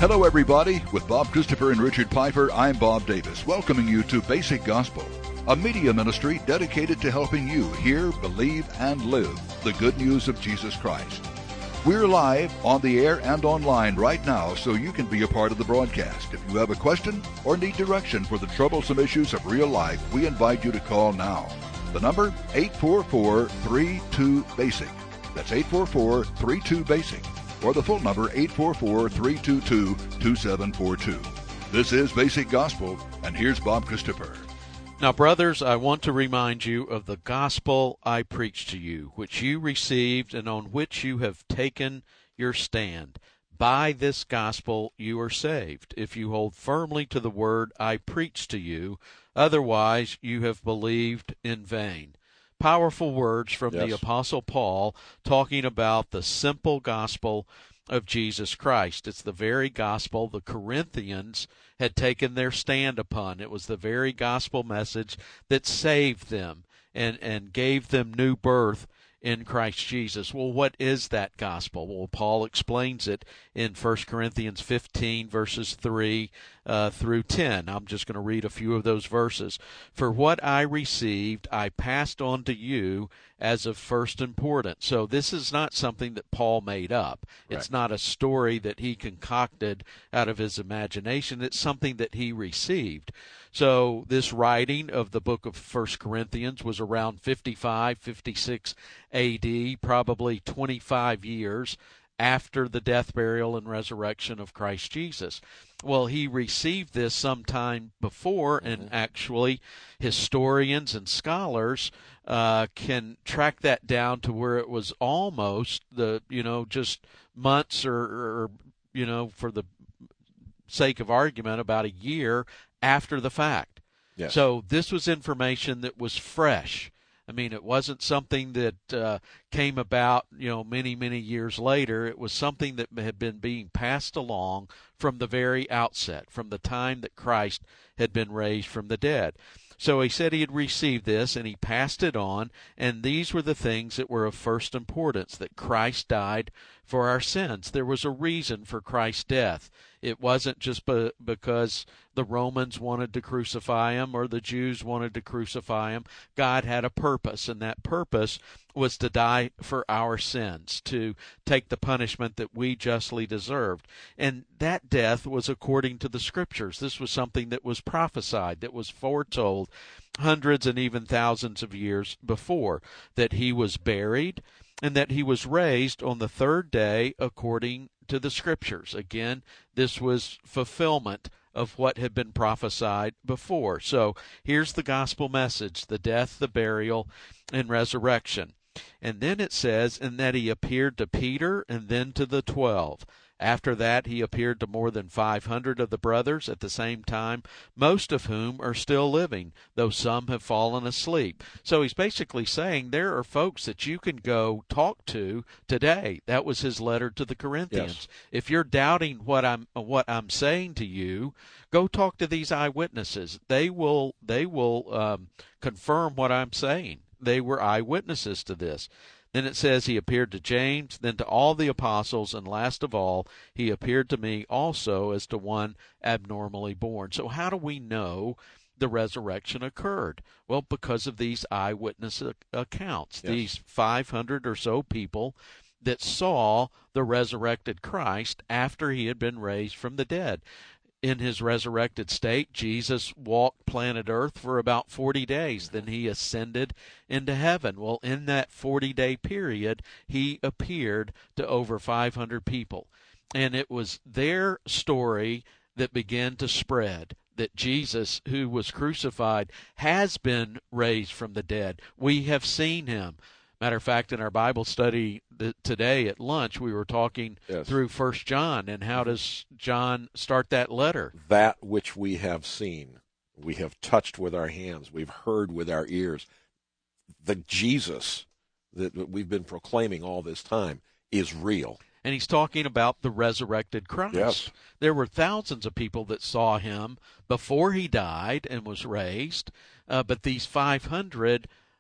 Hello, everybody. With Bob Christopher and Richard Piper, I'm Bob Davis, welcoming you to Basic Gospel, a media ministry dedicated to helping you hear, believe, and live the good news of Jesus Christ. We're live on the air and online right now, so you can be a part of the broadcast. If you have a question or need direction for the troublesome issues of real life, we invite you to call now. The number, 844-32-BASIC. That's 844-32-BASIC. Or the full number, 844-322-2742. This is Basic Gospel, and here's Bob Christopher. Now, brothers, I want to remind you of the gospel I preached to you, which you received and on which you have taken your stand. By this gospel you are saved, if you hold firmly to the word I preached to you. Otherwise you have believed in vain. Powerful words from the Apostle Paul talking about the simple gospel of Jesus Christ. It's the very gospel the Corinthians had taken their stand upon. It was the very gospel message that saved them and gave them new birth in Christ Jesus. Well, what is that gospel? Well, Paul explains it in 1 Corinthians 15, verses 3 through 10. I'm just going to read a few of those verses. For what I received, I passed on to you as of first importance. So this is not something that Paul made up. It's not a story that he concocted out of his imagination. It's something that he received. So this writing of the book of 1 Corinthians was around 55, 56 A.D., probably 25 years after the death, burial, and resurrection of Christ Jesus. Well, he received this sometime before, and actually historians and scholars can track that down to where it was almost just months or for the sake of argument, about a year after the fact. Yes. So this was information that was fresh. I mean, it wasn't something that came about, many, many years later. It was something that had been being passed along from the very outset, from the time that Christ had been raised from the dead. So he said he had received this, and he passed it on, and these were the things that were of first importance, that Christ died for our sins. There was a reason for Christ's death. It wasn't just because the Romans wanted to crucify him or the Jews wanted to crucify him. God had a purpose, and that purpose was to die for our sins, to take the punishment that we justly deserved. And that death was according to the Scriptures. This was something that was prophesied, that was foretold hundreds and even thousands of years before, that he was buried and that he was raised on the third day according to the Scriptures. Again, this was fulfillment of what had been prophesied before. So here's the gospel message: the death, the burial, and resurrection. And then it says, and that he appeared to Peter and then to the 12. After that, he appeared to more than 500 of the brothers at the same time, most of whom are still living, though some have fallen asleep. So he's basically saying there are folks that you can go talk to today. That was his letter to the Corinthians. Yes. If you're doubting what I'm saying to you, go talk to these eyewitnesses. They will confirm what I'm saying. They were eyewitnesses to this. Then it says he appeared to James, then to all the apostles, and last of all, he appeared to me also as to one abnormally born. So how do we know the resurrection occurred? Well, because of these eyewitness accounts, yes. These 500 or so people that saw the resurrected Christ after he had been raised from the dead. In his resurrected state, Jesus walked planet Earth for about 40 days. Then he ascended into heaven. Well, in that 40-day period, he appeared to over 500 people. And it was their story that began to spread, that Jesus, who was crucified, has been raised from the dead. We have seen him. Matter of fact, in our Bible study today at lunch, we were talking through 1 John, and how does John start that letter? That which we have seen, we have touched with our hands, we've heard with our ears. The Jesus that we've been proclaiming all this time is real. And he's talking about the resurrected Christ. Yes. There were thousands of people that saw him before he died and was raised, but these 500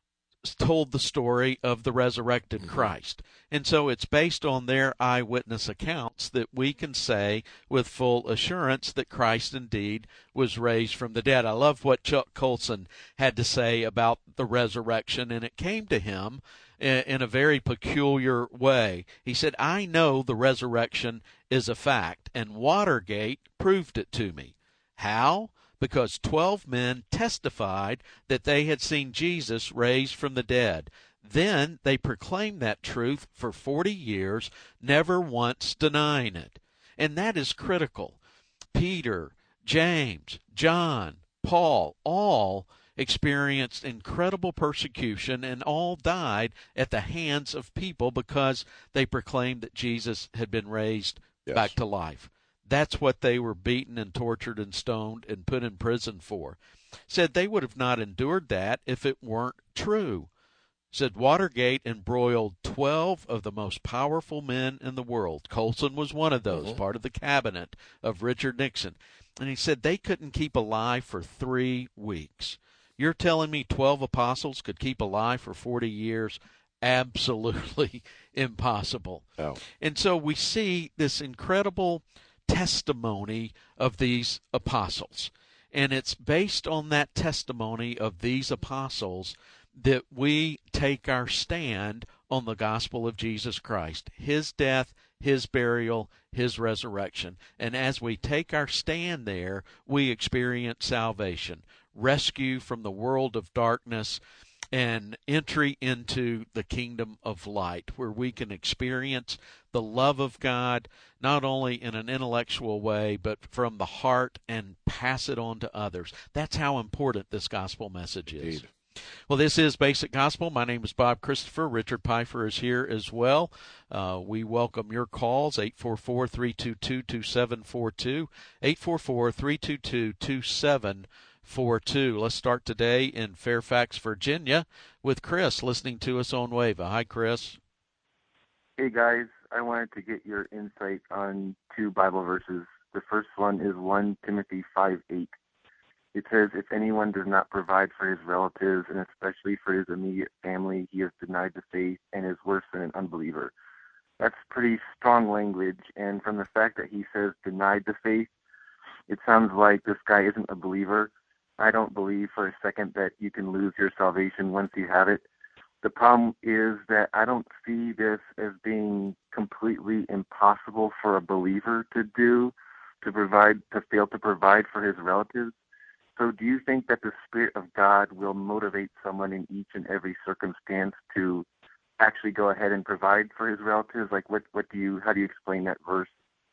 told the story of the resurrected Christ. And so it's based on their eyewitness accounts that we can say with full assurance that Christ indeed was raised from the dead. I love what Chuck Colson had to say about the resurrection, and it came to him in a very peculiar way. He said, I know the resurrection is a fact, and Watergate proved it to me. How? Because 12 men testified that they had seen Jesus raised from the dead. Then they proclaimed that truth for 40 years, never once denying it. And that is critical. Peter, James, John, Paul, all experienced incredible persecution and all died at the hands of people because they proclaimed that Jesus had been raised back to life. That's what they were beaten and tortured and stoned and put in prison for. Said they would have not endured that if it weren't true. Said Watergate embroiled 12 of the most powerful men in the world. Colson was one of those, part of the cabinet of Richard Nixon. And he said they couldn't keep alive for 3 weeks. You're telling me 12 apostles could keep alive for 40 years? Absolutely impossible. Oh. And so we see this incredible testimony of these apostles. And it's based on that testimony of these apostles that we take our stand on the gospel of Jesus Christ, his death, his burial, his resurrection. And as we take our stand there, we experience salvation, rescue from the world of darkness, and entry into the kingdom of light, where we can experience the love of God, not only in an intellectual way, but from the heart, and pass it on to others. That's how important this gospel message is. Indeed. Well, this is Basic Gospel. My name is Bob Christopher. Richard Pfeiffer is here as well. We welcome your calls, 844-322-2742, 844-322-2742. Let's start today in Fairfax, Virginia, with Chris listening to us on WAVA. Hi, Chris. Hey, guys. I wanted to get your insight on 2 Bible verses. The first one is 1 Timothy 5:8. It says, if anyone does not provide for his relatives, and especially for his immediate family, he has denied the faith and is worse than an unbeliever. That's pretty strong language, and from the fact that he says denied the faith, it sounds like this guy isn't a believer. I don't believe for a second that you can lose your salvation once you have it. The problem is that I don't see this as being completely impossible for a believer to do, to fail to provide for his relatives. So do you think that the Spirit of God will motivate someone in each and every circumstance to actually go ahead and provide for his relatives? Like, how do you explain that verse?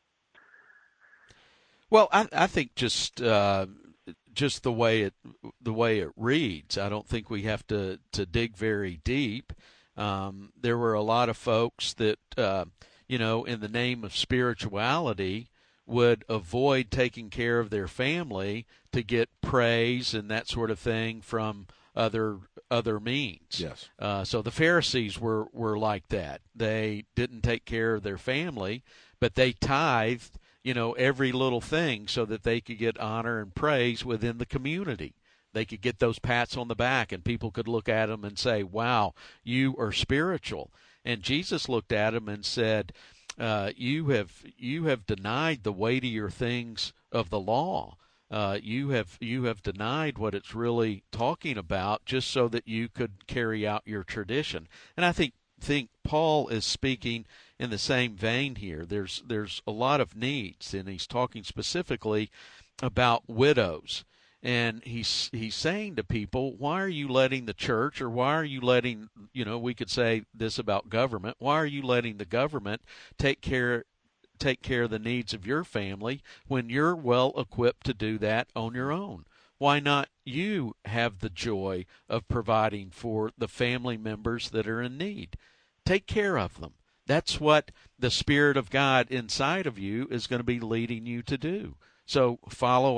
Well, I think just the way it reads, I don't think we have to dig very deep. There were a lot of folks that in the name of spirituality would avoid taking care of their family to get praise and that sort of thing from other means. Yes. So the Pharisees were like that. They didn't take care of their family, but they tithed, every little thing so that they could get honor and praise within the community. They could get those pats on the back, and people could look at them and say, wow, you are spiritual. And Jesus looked at them and said, you have denied the weightier things of the law. You have denied what it's really talking about just so that you could carry out your tradition. And I think Paul is speaking in the same vein here. There's a lot of needs, and he's talking specifically about widows. And he's saying to people, why are you letting the church, or why are you letting, we could say this about government, why are you letting the government take care of the needs of your family when you're well equipped to do that on your own? Why not you have the joy of providing for the family members that are in need? Take care of them. That's what the Spirit of God inside of you is going to be leading you to do. So follow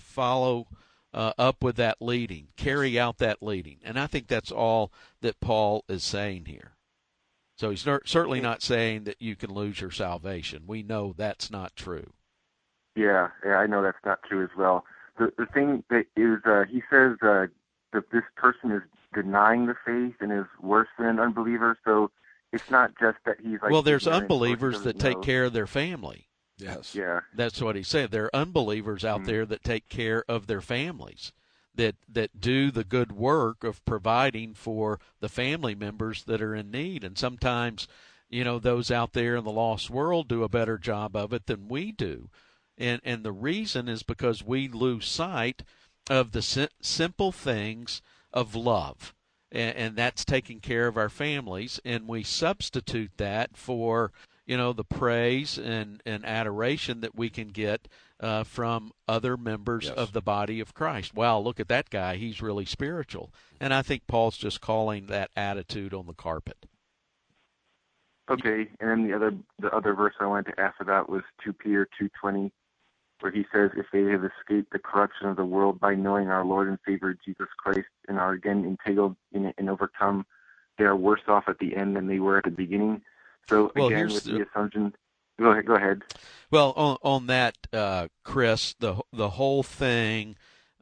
up with that leading, carry out that leading. And I think that's all that Paul is saying here. So he's certainly not saying that you can lose your salvation. We know that's not true. Yeah, I know that's not true as well. The thing that is, he says that this person is denying the faith and is worse than an unbeliever. So it's not just that he's like. Well, there's ignorant or he unbelievers that doesn't take know. care of their family. Yes. Yeah. That's what he said. There are unbelievers out there that take care of their families, that do the good work of providing for the family members that are in need. And sometimes, those out there in the lost world do a better job of it than we do. And the reason is because we lose sight of the simple things of love. And that's taking care of our families, and we substitute that for the praise and adoration that we can get from other members of the body of Christ. Wow, look at that guy. He's really spiritual. And I think Paul's just calling that attitude on the carpet. Okay, and then the other verse I wanted to ask about was 2 Peter 2:20, where he says, if they have escaped the corruption of the world by knowing our Lord and Savior Jesus Christ and are again entangled in it and overcome, they are worse off at the end than they were at the beginning. So again, with the assumption, go ahead. Well, on that, Chris, the whole thing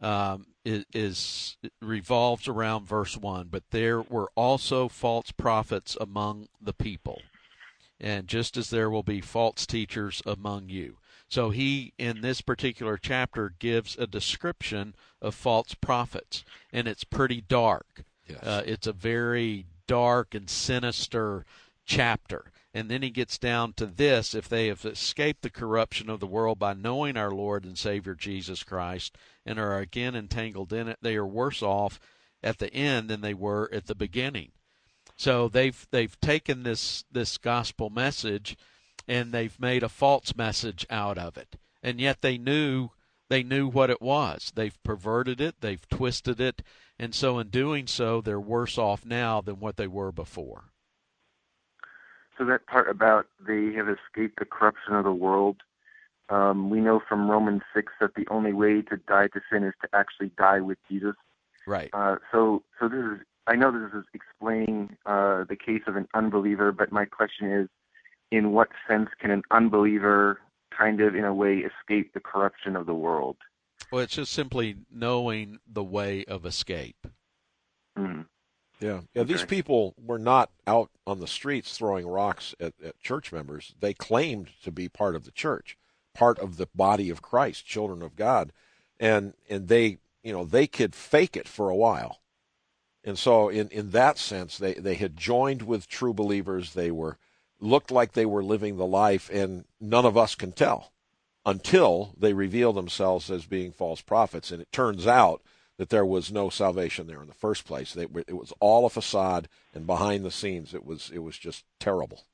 is revolves around verse 1. But there were also false prophets among the people, and just as there will be false teachers among you. So he, in this particular chapter, gives a description of false prophets, and it's pretty dark. Yes. It's a very dark and sinister chapter. And then he gets down to this: if they have escaped the corruption of the world by knowing our Lord and Savior Jesus Christ and are again entangled in it, they are worse off at the end than they were at the beginning. So they've taken this gospel message and they've made a false message out of it. And yet they knew what it was. They've perverted it, they've twisted it, and so in doing so, they're worse off now than what they were before. So that part about they have escaped the corruption of the world, we know from Romans 6 that the only way to die to sin is to actually die with Jesus. Right. So this is, I know this is explaining the case of an unbeliever, but my question is, in what sense can an unbeliever kind of, in a way, escape the corruption of the world? Well, it's just simply knowing the way of escape. Mm-hmm. Yeah. These people were not out on the streets throwing rocks at church members. They claimed to be part of the church, part of the body of Christ, children of God, and they could fake it for a while. And so in that sense, they had joined with true believers. They looked like they were living the life, and none of us can tell until they reveal themselves as being false prophets. And it turns out that there was no salvation there in the first place. It was all a facade, and behind the scenes, it was just terrible.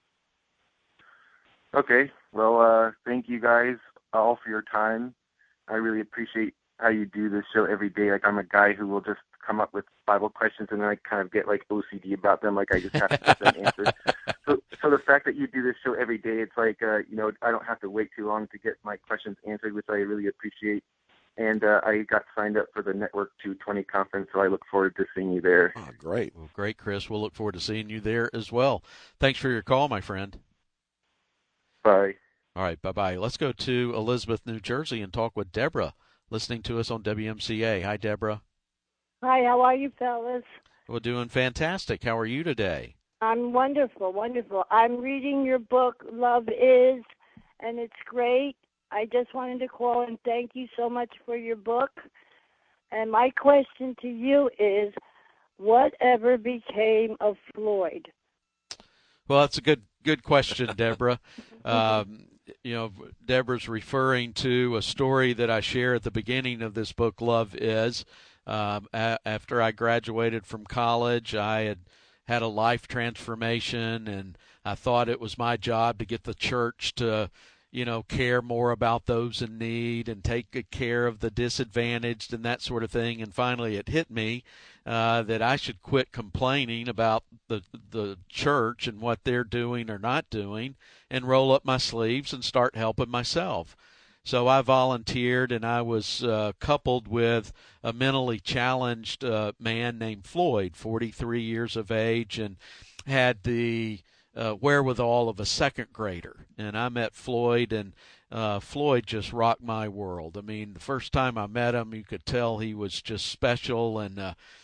Okay. Well, thank you guys all for your time. I really appreciate how you do this show every day. Like, I'm a guy who will just come up with Bible questions, and then I kind of get like OCD about them. Like, I just have to get them answered. So the fact that you do this show every day, it's like, I don't have to wait too long to get my questions answered, which I really appreciate. And I got signed up for the Network 220 conference, so I look forward to seeing you there. Oh, great. Well, great, Chris. We'll look forward to seeing you there as well. Thanks for your call, my friend. Bye. All right, bye-bye. Let's go to Elizabeth, New Jersey, and talk with Deborah, listening to us on WMCA. Hi, Deborah. Hi, how are you, fellas? We're doing fantastic. How are you today? I'm wonderful, wonderful. I'm reading your book, Love Is, and it's great. I just wanted to call and thank you so much for your book. And my question to you is, whatever became of Floyd? Well, that's a good question, Deborah. Deborah's referring to a story that I share at the beginning of this book, Love Is. After I graduated from college, I had a life transformation, and I thought it was my job to get the church to care more about those in need and take good care of the disadvantaged and that sort of thing. And finally it hit me that I should quit complaining about the church and what they're doing or not doing and roll up my sleeves and start helping myself. So I volunteered, and I was coupled with a mentally challenged man named Floyd, 43 years of age, and had the wherewithal of a second grader. And I met Floyd, and Floyd just rocked my world. I mean, the first time I met him, you could tell he was just special, and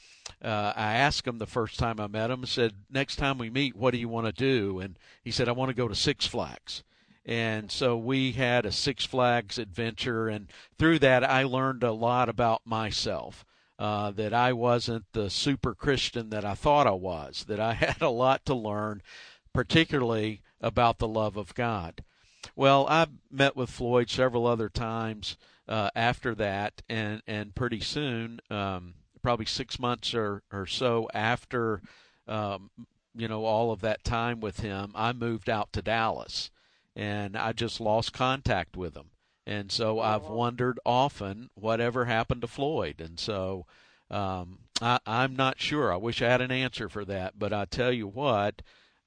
I asked him the first time I met him, I said, next time we meet, what do you want to do? And he said, I want to go to Six Flags. And so we had a Six Flags adventure, and through that I learned a lot about myself, that I wasn't the super Christian that I thought I was, that I had a lot to learn, particularly about the love of God. Well, I met with Floyd several other times after that, and pretty soon, probably 6 months or so after, all of that time with him, I moved out to Dallas, and I just lost contact with him. And so I've wondered often whatever happened to Floyd. And so I'm not sure. I wish I had an answer for that. But I tell you what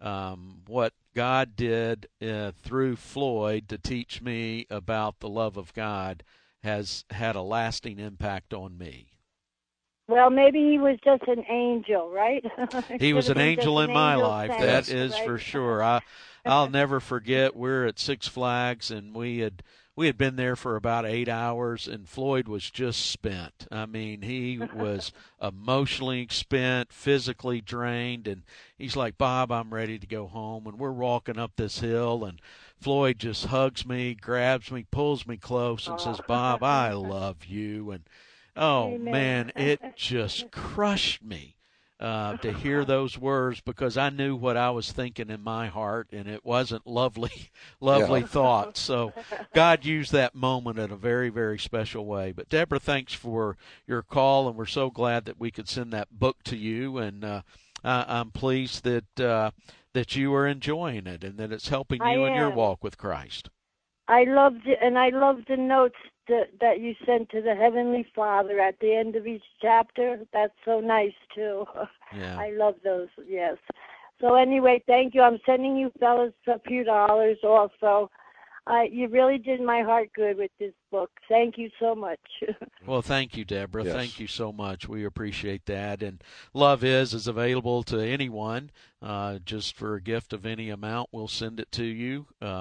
God did through Floyd to teach me about the love of God has had a lasting impact on me. Well, maybe he was just an angel, right? He was an angel in my life. Sent, that is right? for sure. I'll never forget. We're at Six Flags, and we had been there for about 8 hours, and Floyd was just spent. I mean, he was emotionally spent, physically drained, and he's like, Bob, I'm ready to go home. And we're walking up this hill, and Floyd just hugs me, grabs me, pulls me close, and says, Bob, I love you. And oh, Amen. man, it just crushed me to hear those words, because I knew what I was thinking in my heart, and it wasn't lovely thoughts. So God used that moment in a very, very special way. But Deborah, thanks for your call, and we're so glad that we could send that book to you, and I'm pleased that you are enjoying it and that it's helping you in your walk with Christ. I loved it, and I loved the notes that you sent to the Heavenly Father at the end of each chapter. That's so nice, too. Yeah. I love those, yes. So anyway, thank you. I'm sending you fellas a few dollars also. You really did my heart good with this book. Thank you so much. Well, thank you, Deborah. Yes. Thank you so much. We appreciate that. And Love is available to anyone. Just for a gift of any amount, we'll send it to you.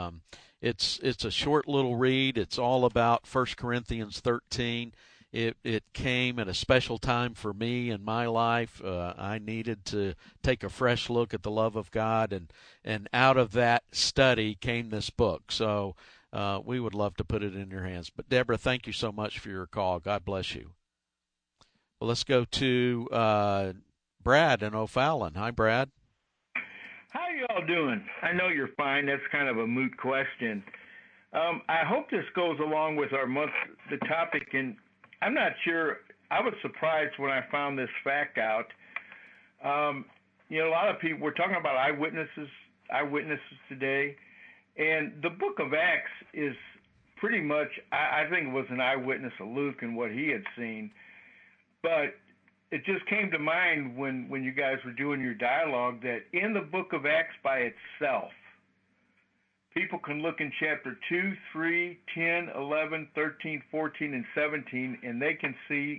It's a short little read. It's all about 1 Corinthians 13. It came at a special time for me in my life. I needed to take a fresh look at the love of God, and out of that study came this book. So we would love to put it in your hands. But Deborah, thank you so much for your call. God bless you. Well, let's go to Brad in O'Fallon. Hi, Brad. How y'all doing? I know you're fine. That's kind of a moot question. I hope this goes along with the topic, and I'm not sure. I was surprised when I found this fact out. A lot of people, we're talking about eyewitnesses today, and the book of Acts is pretty much, I think it was an eyewitness of Luke and what he had seen, but it just came to mind when you guys were doing your dialogue that in the book of Acts by itself, people can look in chapter 2, 3, 10, 11, 13, 14, and 17, and they can see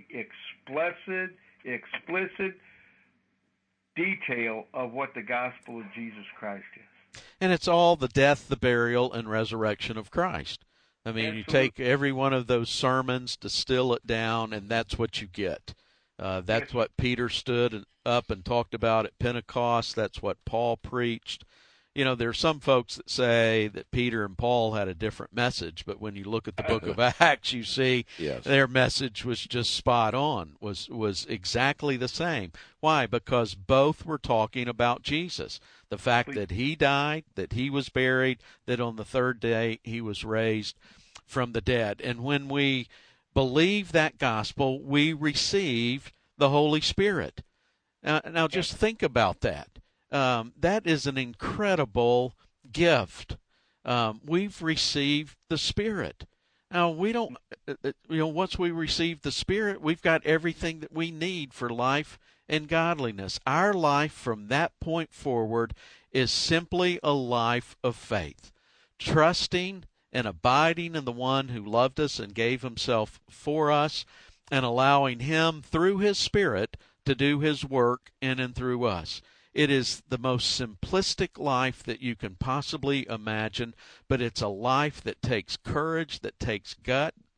explicit detail of what the gospel of Jesus Christ is. And it's all the death, the burial, and resurrection of Christ. I mean, Absolutely. You take every one of those sermons, distill it down, and that's what you get. That's what Peter stood up and talked about at Pentecost. That's what Paul preached. There are some folks that say that Peter and Paul had a different message, but when you look at the book of Acts, you see their message was just spot on, was exactly the same. Why? Because both were talking about Jesus, the fact that he died, that he was buried, that on the third day he was raised from the dead. And when we believe that gospel, we receive the Holy Spirit. Now just think about that. That is an incredible gift. We've received the Spirit. Now, we don't, once we receive the Spirit, we've got everything that we need for life and godliness. Our life from that point forward is simply a life of faith, trusting and abiding in the one who loved us and gave himself for us, and allowing him through his Spirit to do his work in and through us. It is the most simplistic life that you can possibly imagine, but it's a life that takes courage, that takes gut,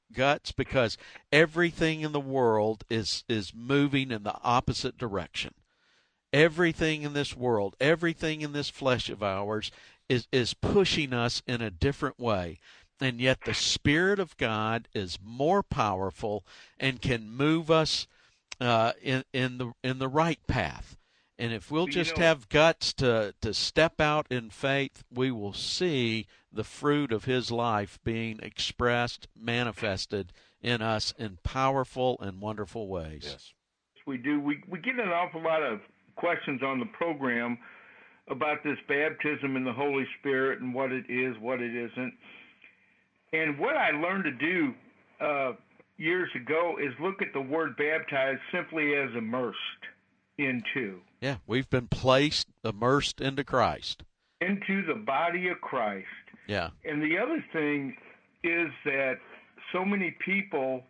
guts, because everything in the world is moving in the opposite direction. Everything in this world, everything in this flesh of ours is pushing us in a different way. And yet the Spirit of God is more powerful and can move us in the right path. And if we'll just have guts to step out in faith, we will see the fruit of His life being expressed, manifested in us in powerful and wonderful ways. Yes. We do. We get an awful lot of questions on the program about this baptism in the Holy Spirit and what it is, what it isn't. And what I learned to do years ago is look at the word baptized simply as immersed into. Yeah, we've been placed, immersed into Christ. Into the body of Christ. Yeah. And the other thing is that so many people,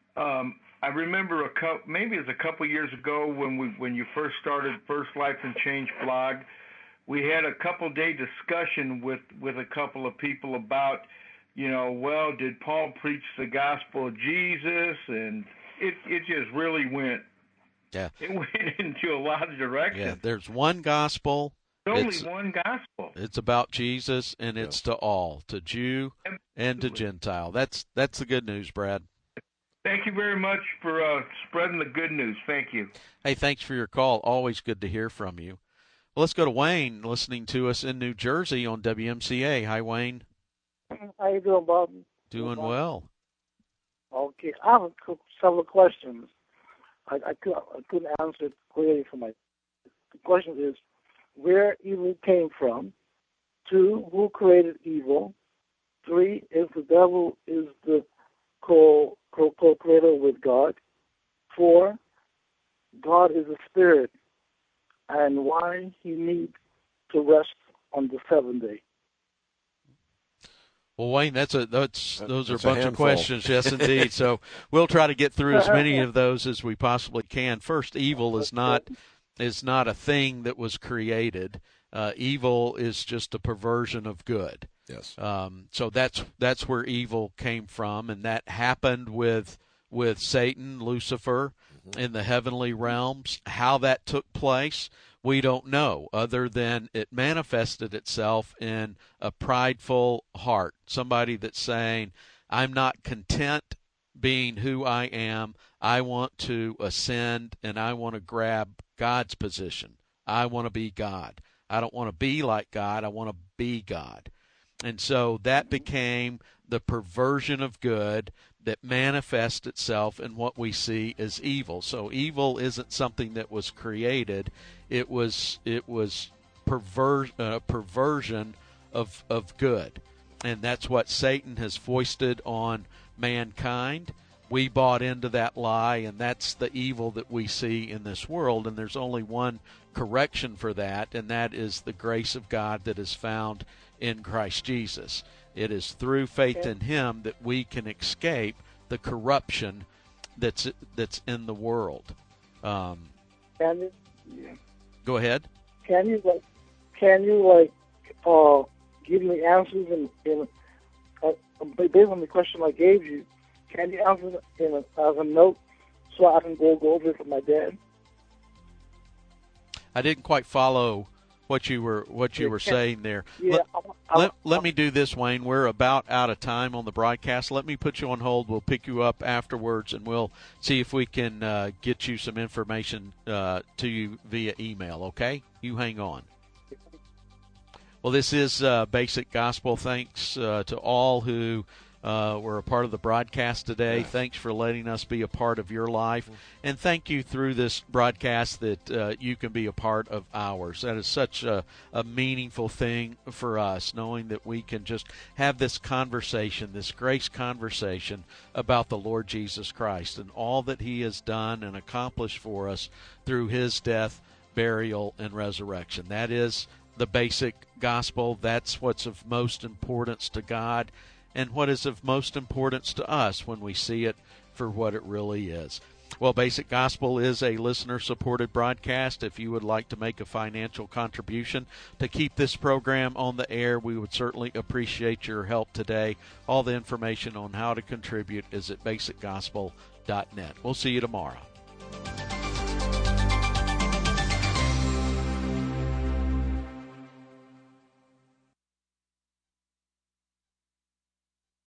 I remember maybe it was a couple years ago when you first started First Life and Change blog, we had a couple-day discussion with a couple of people about, well, did Paul preach the gospel of Jesus? And it just really went. Yeah. It went into a lot of directions. Yeah, there's one gospel. There's only one gospel. It's about Jesus, and it's to all, to Jew and to Gentile. That's the good news, Brad. Thank you very much for spreading the good news. Thank you. Hey, thanks for your call. Always good to hear from you. Well, let's go to Wayne, listening to us in New Jersey on WMCA. Hi, Wayne. How you doing, Bob? Doing well. Okay, I have several questions. I couldn't answer it clearly for my. The question is, where evil came from. 2, who created evil. 3, if the devil is the co-creator with God. 4, God is a spirit, and why He needs to rest on the 7th day. Well, Wayne, those are a bunch of questions, yes, indeed. So we'll try to get through as many of those as we possibly can. First, evil is not a thing that was created. Evil is just a perversion of good. Yes. So that's where evil came from, and that happened with Satan, Lucifer, in the heavenly realms. How that took place, we don't know, other than it manifested itself in a prideful heart, somebody that's saying, I'm not content being who I am. I want to ascend, and I want to grab God's position. I want to be God. I don't want to be like God. I want to be God. And so that became the perversion of good that manifests itself in what we see as evil. So evil isn't something that was created. It was perversion of good. And that's what Satan has foisted on mankind. We bought into that lie, and that's the evil that we see in this world. And there's only one correction for that, and that is the grace of God that is found in Christ Jesus. It is through faith in Him that we can escape the corruption that's in the world. Go ahead. Can you give me answers in based on the question I gave you? Can you answer as a note so I can go over it with my dad? I didn't quite follow what you were saying there. Yeah, let me do this, Wayne. We're about out of time on the broadcast. Let me put you on hold. We'll pick you up afterwards, and we'll see if we can get you some information to you via email, okay? You hang on. Well, this is Basic Gospel. Thanks to all who were a part of the broadcast today. Thanks for letting us be a part of your life. And thank you through this broadcast that you can be a part of ours. That is such a meaningful thing for us, knowing that we can just have this conversation, this grace conversation about the Lord Jesus Christ and all that He has done and accomplished for us through His death, burial, and resurrection. That is the basic gospel. That's what's of most importance to God, and what is of most importance to us when we see it for what it really is. Well, Basic Gospel is a listener-supported broadcast. If you would like to make a financial contribution to keep this program on the air, we would certainly appreciate your help today. All the information on how to contribute is at basicgospel.net. We'll see you tomorrow.